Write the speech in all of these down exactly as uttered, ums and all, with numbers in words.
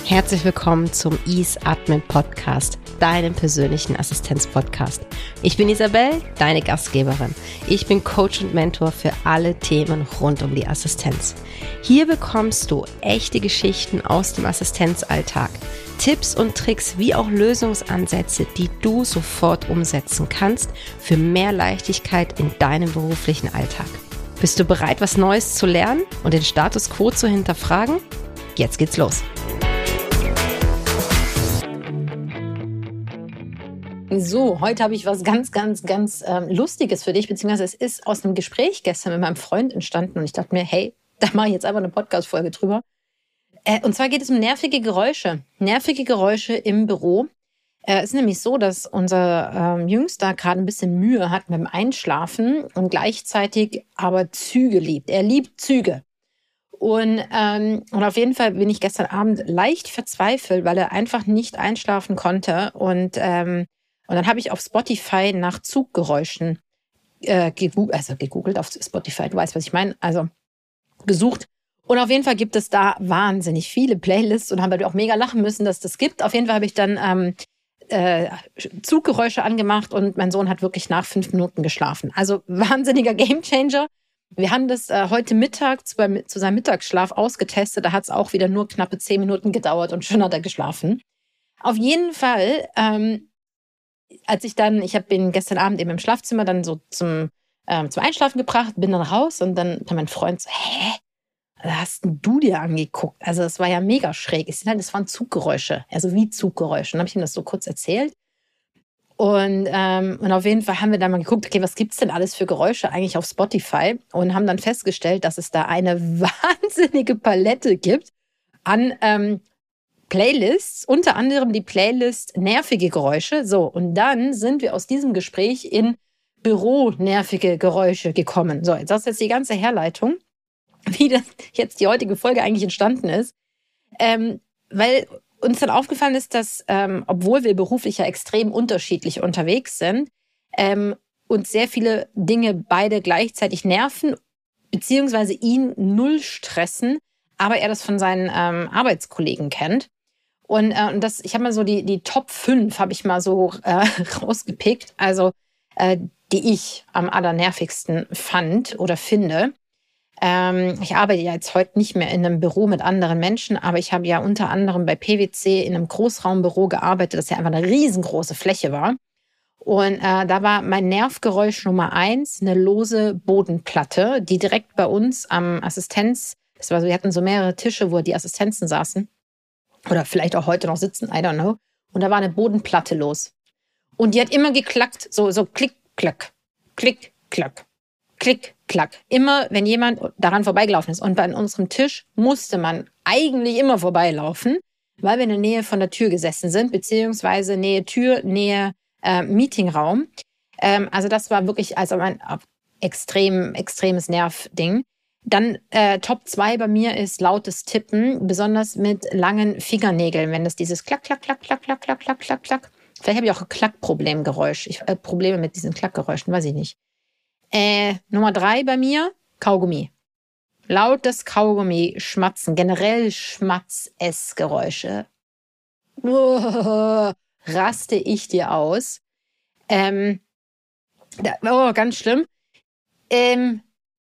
Herzlich willkommen zum Ease Admin Podcast, deinem persönlichen Assistenz-Podcast. Ich bin Isabel, deine Gastgeberin. Ich bin Coach und Mentor für alle Themen rund um die Assistenz. Hier bekommst du echte Geschichten aus dem Assistenzalltag, Tipps und Tricks wie auch Lösungsansätze, die du sofort umsetzen kannst für mehr Leichtigkeit in deinem beruflichen Alltag. Bist du bereit, was Neues zu lernen und den Status quo zu hinterfragen? Jetzt geht's los. So, heute habe ich was ganz, ganz, ganz ähm, Lustiges für dich, beziehungsweise es ist aus einem Gespräch gestern mit meinem Freund entstanden und ich dachte mir, hey, da mache ich jetzt einfach eine Podcast-Folge drüber. Äh, und zwar geht es um nervige Geräusche. Nervige Geräusche im Büro. Es äh, ist nämlich so, dass unser ähm, Jüngster gerade ein bisschen Mühe hat mit dem Einschlafen und gleichzeitig aber Züge liebt. Er liebt Züge. Und, ähm, und auf jeden Fall bin ich gestern Abend leicht verzweifelt, weil er einfach nicht einschlafen konnte. Und, ähm, und dann habe ich auf Spotify nach Zuggeräuschen äh, gegoogelt, also gegoogelt auf Spotify, du weißt, was ich meine, also gesucht. Und auf jeden Fall gibt es da wahnsinnig viele Playlists und haben natürlich auch mega lachen müssen, dass das gibt. Auf jeden Fall habe ich dann ähm, äh, Zuggeräusche angemacht und mein Sohn hat wirklich nach fünf Minuten geschlafen. Also wahnsinniger Gamechanger. Wir haben das äh, heute Mittag zu, zu seinem Mittagsschlaf ausgetestet. Da hat es auch wieder nur knappe zehn Minuten gedauert und schon hat er geschlafen. Auf jeden Fall, ähm, als ich dann, ich habe ihn gestern Abend eben im Schlafzimmer dann so zum, ähm, zum Einschlafen gebracht, bin dann raus und dann hat mein Freund so, hä? Was hast denn du dir angeguckt? Also das war ja mega schräg. Ich halt, das waren Zuggeräusche, also wie Zuggeräusche. Dann habe ich ihm das so kurz erzählt. Und, ähm, und auf jeden Fall haben wir dann mal geguckt, okay, was gibt's denn alles für Geräusche eigentlich auf Spotify? Und haben dann festgestellt, dass es da eine wahnsinnige Palette gibt an ähm, Playlists, unter anderem die Playlist nervige Geräusche. So, und dann sind wir aus diesem Gespräch in Büro-nervige Geräusche gekommen. So, jetzt hast du jetzt die ganze Herleitung, wie das jetzt die heutige Folge eigentlich entstanden ist. Ähm, weil uns dann aufgefallen ist, dass, ähm, obwohl wir beruflich ja extrem unterschiedlich unterwegs sind, ähm, uns sehr viele Dinge beide gleichzeitig nerven, beziehungsweise ihn null stressen, aber er das von seinen ähm, Arbeitskollegen kennt. Und äh, das, ich habe mal so die, die Top fünf habe ich mal so äh, rausgepickt, also äh, die ich am allernervigsten fand oder finde. Ähm, ich arbeite ja jetzt heute nicht mehr in einem Büro mit anderen Menschen, aber ich habe ja unter anderem bei P W C in einem Großraumbüro gearbeitet, das ja einfach eine riesengroße Fläche war. Und äh, da war mein Nervgeräusch Nummer eins eine lose Bodenplatte, die direkt bei uns am Assistenz, das war so, wir hatten so mehrere Tische, wo die Assistenzen saßen oder vielleicht auch heute noch sitzen, I don't know. Und da war eine Bodenplatte los. Und die hat immer geklackt, so, so klick, klack, klick, klack. Klick, klack. Immer, wenn jemand daran vorbeigelaufen ist. Und bei unserem Tisch musste man eigentlich immer vorbeilaufen, weil wir in der Nähe von der Tür gesessen sind, beziehungsweise Nähe Tür, Nähe äh, Meetingraum. Ähm, also das war wirklich also ein extrem, extremes Nervding. Dann äh, Top zwei bei mir ist lautes Tippen, besonders mit langen Fingernägeln, wenn das dieses Klack, Klack, Klack, Klack, Klack, Klack, Klack, Klack, Klack. Vielleicht habe ich auch ein Klackproblemgeräusch. Ich, äh, Probleme mit diesen Klackgeräuschen, weiß ich nicht. Äh, Nummer drei bei mir, Kaugummi. Lautes Kaugummi, Schmatzen, generell Schmatz-Essgeräusche. Oh, raste ich dir aus. Ähm, da, oh, ganz schlimm. Ähm,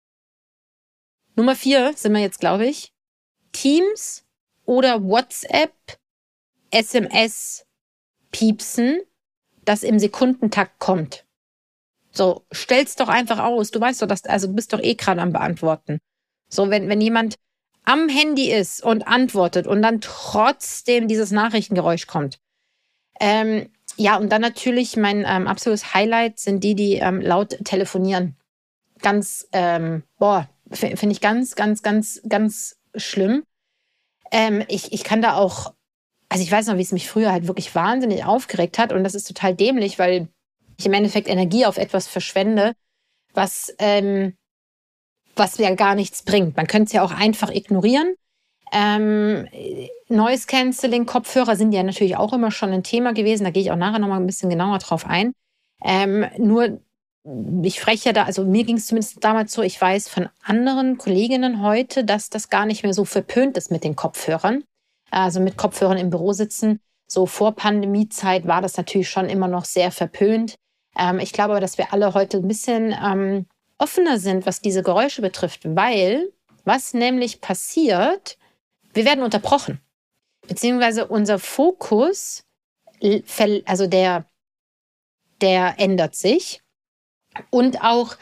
Nummer vier sind wir jetzt, glaube ich. Teams oder WhatsApp, S M S, Piepsen, das im Sekundentakt kommt. So, stell's doch einfach aus. Du weißt doch, dass, also du bist doch eh gerade am Beantworten. So, wenn, wenn jemand am Handy ist und antwortet und dann trotzdem dieses Nachrichtengeräusch kommt. Ähm, ja, und dann natürlich mein ähm, absolutes Highlight sind die, die ähm, laut telefonieren. Ganz, ähm, boah, f- finde ich ganz, ganz, ganz, ganz schlimm. Ähm, ich, ich kann da auch, also ich weiß noch, wie es mich früher halt wirklich wahnsinnig aufgeregt hat und das ist total dämlich, weil ich im Endeffekt Energie auf etwas verschwende, was, ähm, was ja gar nichts bringt. Man könnte es ja auch einfach ignorieren. Ähm, Noise Cancelling, Kopfhörer sind ja natürlich auch immer schon ein Thema gewesen. Da gehe ich auch nachher nochmal ein bisschen genauer drauf ein. Ähm, nur, ich spreche ja da, also mir ging es zumindest damals so, ich weiß von anderen Kolleginnen heute, dass das gar nicht mehr so verpönt ist mit den Kopfhörern. also mit Kopfhörern im Büro sitzen. So vor Pandemiezeit war das natürlich schon immer noch sehr verpönt. Ähm, ich glaube aber, dass wir alle heute ein bisschen ähm, offener sind, was diese Geräusche betrifft, weil was nämlich passiert, wir werden unterbrochen. Beziehungsweise unser Fokus, also der, der ändert sich. Und auch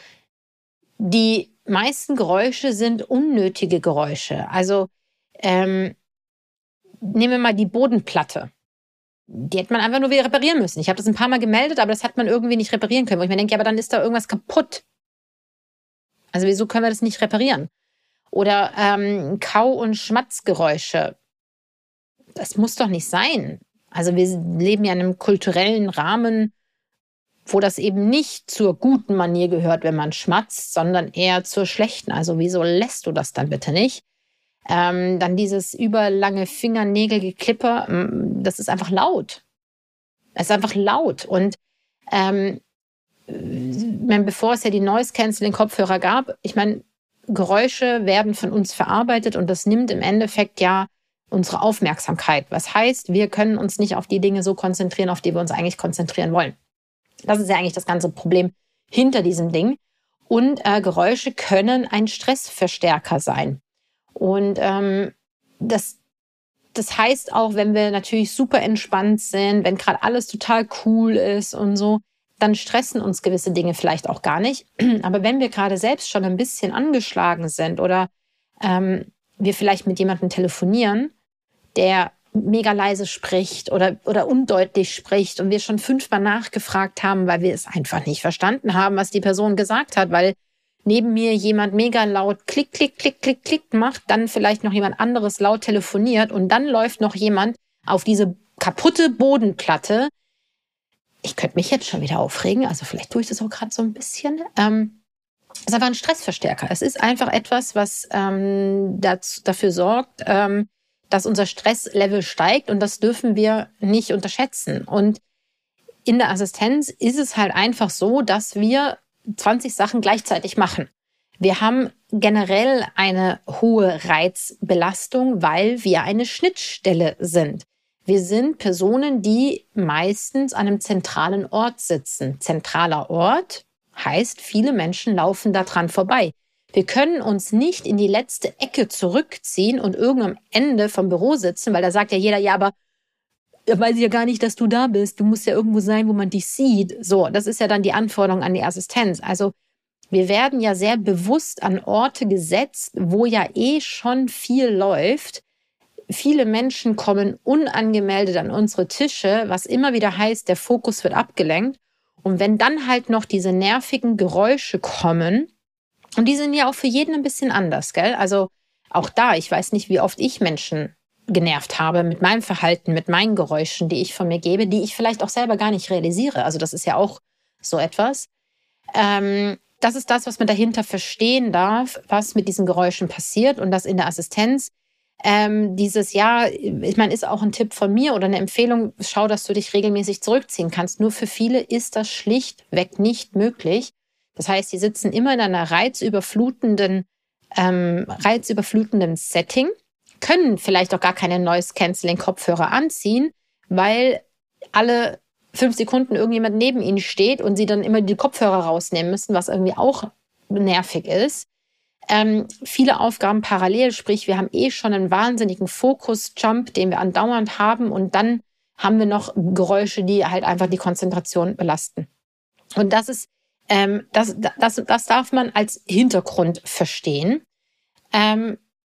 die meisten Geräusche sind unnötige Geräusche. Also ähm, nehmen wir mal die Bodenplatte. Die hätte man einfach nur wieder reparieren müssen. Ich habe das ein paar Mal gemeldet, aber das hat man irgendwie nicht reparieren können. Wo ich mir denke, ja, aber dann ist da irgendwas kaputt. Also wieso können wir das nicht reparieren? Oder ähm, Kau- und Schmatzgeräusche. Das muss doch nicht sein. Also wir leben ja in einem kulturellen Rahmen, wo das eben nicht zur guten Manier gehört, wenn man schmatzt, sondern eher zur schlechten. Also wieso lässt du das dann bitte nicht? Ähm, dann dieses überlange Fingernägelgeklippe, das ist einfach laut. Es ist einfach laut. Und ähm, bevor es ja die Noise-Canceling-Kopfhörer gab, ich meine, Geräusche werden von uns verarbeitet und das nimmt im Endeffekt ja unsere Aufmerksamkeit. Was heißt, wir können uns nicht auf die Dinge so konzentrieren, auf die wir uns eigentlich konzentrieren wollen. Das ist ja eigentlich das ganze Problem hinter diesem Ding. Und äh, Geräusche können ein Stressverstärker sein. Und ähm, das, das heißt auch, wenn wir natürlich super entspannt sind, wenn gerade alles total cool ist und so, dann stressen uns gewisse Dinge vielleicht auch gar nicht. Aber wenn wir gerade selbst schon ein bisschen angeschlagen sind oder ähm, wir vielleicht mit jemandem telefonieren, der mega leise spricht oder, oder undeutlich spricht und wir schon fünfmal nachgefragt haben, weil wir es einfach nicht verstanden haben, was die Person gesagt hat, weil neben mir jemand mega laut klick, klick, klick, klick, klick macht, dann vielleicht noch jemand anderes laut telefoniert und dann läuft noch jemand auf diese kaputte Bodenplatte. Ich könnte mich jetzt schon wieder aufregen, also vielleicht tue ich das auch gerade so ein bisschen. Ähm, es ist einfach ein Stressverstärker. Es ist einfach etwas, was ähm, dazu, dafür sorgt, ähm, dass unser Stresslevel steigt und das dürfen wir nicht unterschätzen. Und in der Assistenz ist es halt einfach so, dass wir zwanzig Sachen gleichzeitig machen. Wir haben generell eine hohe Reizbelastung, weil wir eine Schnittstelle sind. Wir sind Personen, die meistens an einem zentralen Ort sitzen. Zentraler Ort heißt, viele Menschen laufen da dran vorbei. Wir können uns nicht in die letzte Ecke zurückziehen und irgendwo am Ende vom Büro sitzen, weil da sagt ja jeder, ja, aber da weiß ich ja gar nicht, dass du da bist. Du musst ja irgendwo sein, wo man dich sieht. So, das ist ja dann die Anforderung an die Assistenz. Also wir werden ja sehr bewusst an Orte gesetzt, wo ja eh schon viel läuft. Viele Menschen kommen unangemeldet an unsere Tische, was immer wieder heißt, der Fokus wird abgelenkt. Und wenn dann halt noch diese nervigen Geräusche kommen, und die sind ja auch für jeden ein bisschen anders, gell? Also auch da, ich weiß nicht, wie oft ich Menschen genervt habe mit meinem Verhalten, mit meinen Geräuschen, die ich von mir gebe, die ich vielleicht auch selber gar nicht realisiere. Also das ist ja auch so etwas. Ähm, das ist das, was man dahinter verstehen darf, was mit diesen Geräuschen passiert und das in der Assistenz. Ähm, dieses Jahr, ich meine, ist auch ein Tipp von mir oder eine Empfehlung, schau, dass du dich regelmäßig zurückziehen kannst. Nur für viele ist das schlichtweg nicht möglich. Das heißt, sie sitzen immer in einer reizüberflutenden, ähm, reizüberflutenden Setting, können vielleicht auch gar keine Noise-Canceling-Kopfhörer anziehen, weil alle fünf Sekunden irgendjemand neben ihnen steht und sie dann immer die Kopfhörer rausnehmen müssen, was irgendwie auch nervig ist. Ähm, viele Aufgaben parallel, sprich, wir haben eh schon einen wahnsinnigen Fokus-Jump, den wir andauernd haben und dann haben wir noch Geräusche, die halt einfach die Konzentration belasten. Und das ist Ähm, das, das, das darf man als Hintergrund verstehen. Ähm,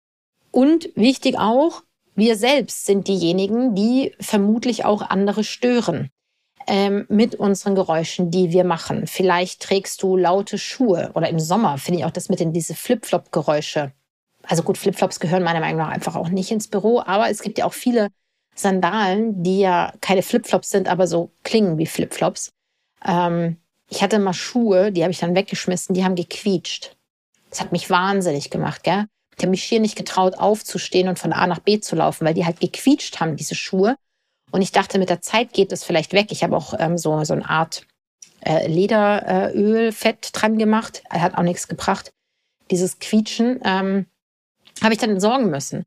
und wichtig auch, wir selbst sind diejenigen, die vermutlich auch andere stören ähm, mit unseren Geräuschen, die wir machen. Vielleicht trägst du laute Schuhe oder im Sommer finde ich auch das mit den diese Flip-Flop-Geräusche. Also gut, Flipflops gehören meiner Meinung nach einfach auch nicht ins Büro, aber es gibt ja auch viele Sandalen, die ja keine Flipflops sind, aber so klingen wie Flipflops. Ähm, Ich hatte mal Schuhe, die habe ich dann weggeschmissen, die haben gequietscht. Das hat mich wahnsinnig gemacht, gell? Ich habe mich schier nicht getraut, aufzustehen und von A nach B zu laufen, weil die halt gequietscht haben, diese Schuhe. Und ich dachte, mit der Zeit geht das vielleicht weg. Ich habe auch ähm, so, so eine Art äh, Lederöl, äh, Fett dran gemacht. Hat auch nichts gebracht. Dieses Quietschen ähm, habe ich dann entsorgen müssen.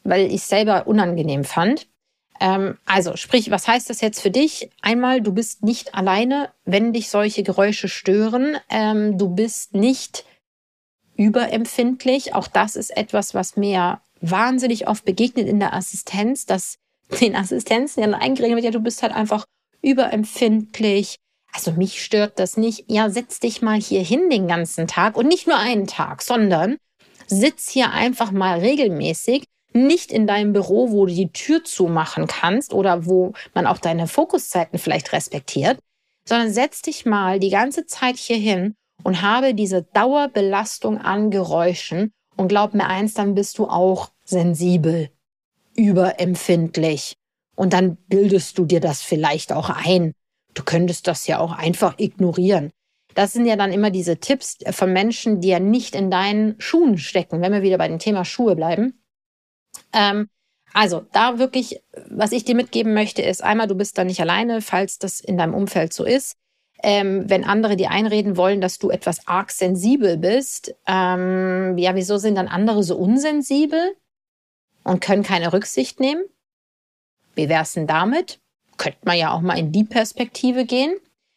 weil ich es selber unangenehm fand. Ähm, also sprich, was heißt das jetzt für dich? Einmal, du bist nicht alleine, wenn dich solche Geräusche stören. Ähm, du bist nicht überempfindlich. Auch das ist etwas, was mir wahnsinnig oft begegnet in der Assistenz, dass den Assistenzen ja eingeredet wird, ja, du bist halt einfach überempfindlich. Also mich stört das nicht. Ja, setz dich mal hier hin den ganzen Tag und nicht nur einen Tag, sondern sitz hier einfach mal regelmäßig, nicht in deinem Büro, wo du die Tür zumachen kannst oder wo man auch deine Fokuszeiten vielleicht respektiert, sondern setz dich mal die ganze Zeit hier hin und habe diese Dauerbelastung an Geräuschen und glaub mir eins, dann bist du auch sensibel, überempfindlich und dann bildest du dir das vielleicht auch ein. Du könntest das ja auch einfach ignorieren. Das sind ja dann immer diese Tipps von Menschen, die ja nicht in deinen Schuhen stecken, wenn wir wieder bei dem Thema Schuhe bleiben. Ähm, also da wirklich, was ich dir mitgeben möchte, ist einmal, du bist da nicht alleine, falls das in deinem Umfeld so ist. Ähm, wenn andere dir einreden wollen, dass du etwas arg sensibel bist, ähm, ja, wieso sind dann andere so unsensibel und können keine Rücksicht nehmen? Wie wär's denn damit? Könnte man ja auch mal in die Perspektive gehen.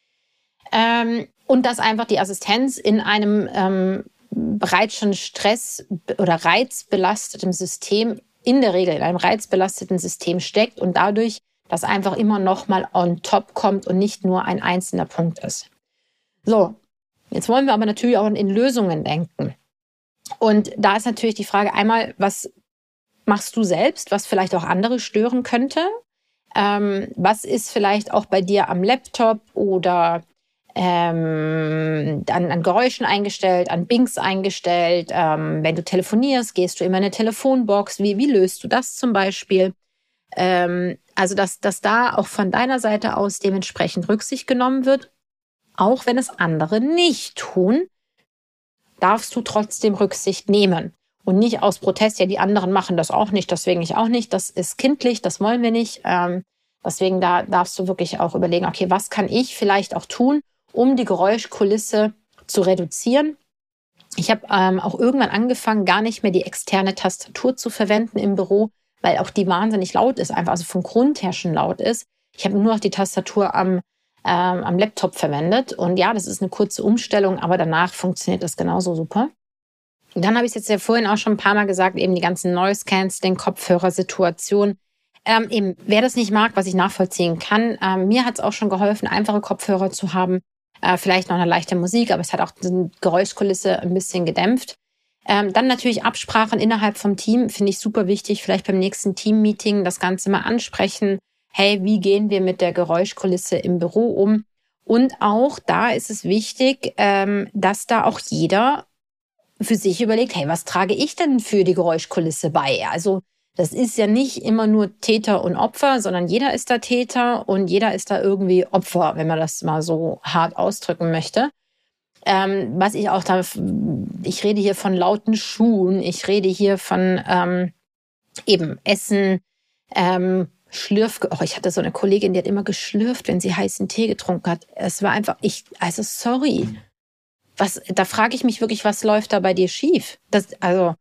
Ähm, und dass einfach die Assistenz in einem ähm, bereits schon Stress- oder reizbelastetem System, in der Regel in einem reizbelasteten System steckt und dadurch das einfach immer noch mal on top kommt und nicht nur ein einzelner Punkt ist. So, jetzt wollen wir aber natürlich auch in Lösungen denken. Und da ist natürlich die Frage einmal, was machst du selbst, was vielleicht auch andere stören könnte? Ähm, was ist vielleicht auch bei dir am Laptop oder ähm, an, an Geräuschen eingestellt, an Bings eingestellt? Ähm, wenn du telefonierst, gehst du immer in eine Telefonbox. Wie, wie löst du das zum Beispiel? Ähm, also, dass, dass da auch von deiner Seite aus dementsprechend Rücksicht genommen wird, auch wenn es andere nicht tun, darfst du trotzdem Rücksicht nehmen. Und nicht aus Protest, ja, die anderen machen das auch nicht, deswegen ich auch nicht. Das ist kindlich, das wollen wir nicht. Ähm, deswegen da darfst du wirklich auch überlegen, okay, was kann ich vielleicht auch tun, um die Geräuschkulisse zu reduzieren. Ich habe ähm, auch irgendwann angefangen, gar nicht mehr die externe Tastatur zu verwenden im Büro, weil auch die wahnsinnig laut ist, einfach also vom Grund her schon laut ist. Ich habe nur noch die Tastatur am, ähm, am Laptop verwendet. Und ja, das ist eine kurze Umstellung, aber danach funktioniert das genauso super. Und dann habe ich es jetzt ja vorhin auch schon ein paar Mal gesagt, eben die ganzen Noise-Canceling, Kopfhörersituationen. Ähm, eben, wer das nicht mag, was ich nachvollziehen kann, ähm, mir hat es auch schon geholfen, einfache Kopfhörer zu haben. Äh, vielleicht noch eine leichte Musik, aber es hat auch die Geräuschkulisse ein bisschen gedämpft. Ähm, dann natürlich Absprachen innerhalb vom Team, finde ich super wichtig. Vielleicht beim nächsten Team-Meeting das Ganze mal ansprechen. Hey, wie gehen wir mit der Geräuschkulisse im Büro um? Und auch da ist es wichtig, ähm, dass da auch jeder für sich überlegt, hey, was trage ich denn für die Geräuschkulisse bei? Also das ist ja nicht immer nur Täter und Opfer, sondern jeder ist da Täter und jeder ist da irgendwie Opfer, wenn man das mal so hart ausdrücken möchte. Ähm, was ich auch da, ich rede hier von lauten Schuhen, ich rede hier von ähm, eben Essen, ähm, Schlürf. Oh, ich hatte so eine Kollegin, die hat immer geschlürft, wenn sie heißen Tee getrunken hat. Es war einfach, ich, also sorry. Was, da frage ich mich wirklich, was läuft da bei dir schief? Das, also,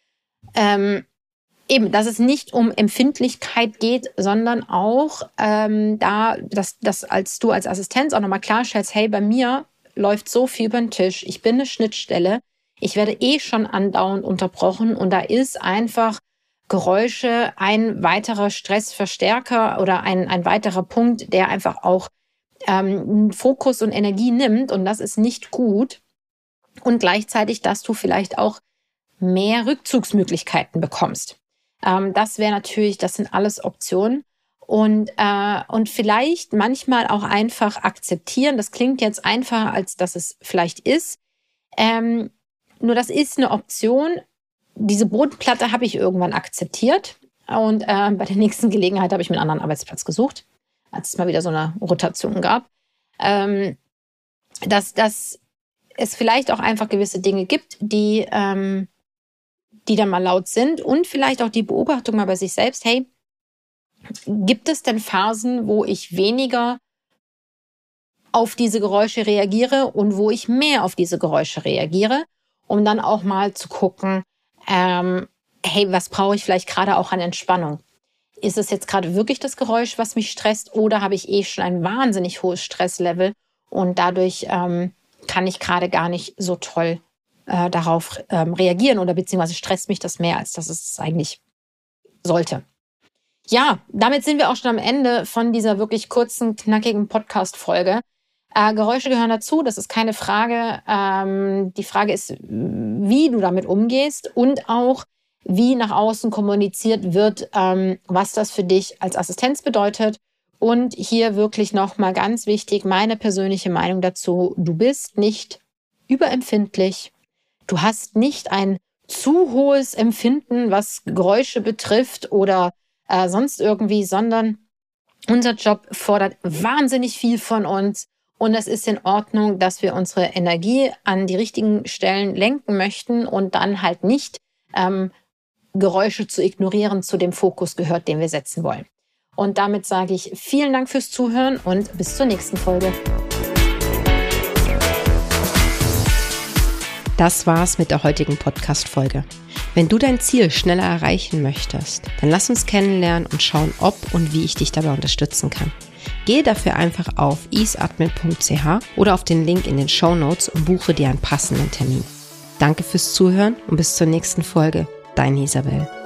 ähm, eben, dass es nicht um Empfindlichkeit geht, sondern auch ähm, da, dass, dass als du als Assistenz auch nochmal klarstellst, hey, bei mir läuft so viel über den Tisch, ich bin eine Schnittstelle, ich werde eh schon andauernd unterbrochen und da ist einfach Geräusche ein weiterer Stressverstärker oder ein, ein weiterer Punkt, der einfach auch ähm, Fokus und Energie nimmt und das ist nicht gut. Und gleichzeitig, dass du vielleicht auch mehr Rückzugsmöglichkeiten bekommst. Ähm, das wäre natürlich, das sind alles Optionen. Und, äh, und vielleicht manchmal auch einfach akzeptieren. Das klingt jetzt einfacher, als dass es vielleicht ist. Ähm, nur das ist eine Option. Diese Bodenplatte habe ich irgendwann akzeptiert. Und äh, bei der nächsten Gelegenheit habe ich mir einen anderen Arbeitsplatz gesucht, als es mal wieder so eine Rotation gab. Ähm, dass das es vielleicht auch einfach gewisse Dinge gibt, die, ähm, die dann mal laut sind und vielleicht auch die Beobachtung mal bei sich selbst, hey, gibt es denn Phasen, wo ich weniger auf diese Geräusche reagiere und wo ich mehr auf diese Geräusche reagiere, um dann auch mal zu gucken, ähm, hey, was brauche ich vielleicht gerade auch an Entspannung? Ist es jetzt gerade wirklich das Geräusch, was mich stresst, oder habe ich eh schon ein wahnsinnig hohes Stresslevel und dadurch ähm, kann ich gerade gar nicht so toll äh, darauf ähm, reagieren oder beziehungsweise stresst mich das mehr, als dass es eigentlich sollte. Ja, damit sind wir auch schon am Ende von dieser wirklich kurzen, knackigen Podcast-Folge. Äh, Geräusche gehören dazu, das ist keine Frage. Ähm, die Frage ist, wie du damit umgehst und auch, wie nach außen kommuniziert wird, ähm, was das für dich als Assistenz bedeutet. Und hier wirklich nochmal ganz wichtig, meine persönliche Meinung dazu: Du bist nicht überempfindlich. Du hast nicht ein zu hohes Empfinden, was Geräusche betrifft oder äh, sonst irgendwie, sondern unser Job fordert wahnsinnig viel von uns. Und es ist in Ordnung, dass wir unsere Energie an die richtigen Stellen lenken möchten und dann halt nicht ähm, Geräusche zu ignorieren zu dem Fokus gehört, den wir setzen wollen. Und damit sage ich vielen Dank fürs Zuhören und bis zur nächsten Folge. Das war's mit der heutigen Podcast-Folge. Wenn du dein Ziel schneller erreichen möchtest, dann lass uns kennenlernen und schauen, ob und wie ich dich dabei unterstützen kann. Gehe dafür einfach auf easeadmin punkt c h oder auf den Link in den Shownotes und buche dir einen passenden Termin. Danke fürs Zuhören und bis zur nächsten Folge. Deine Isabel.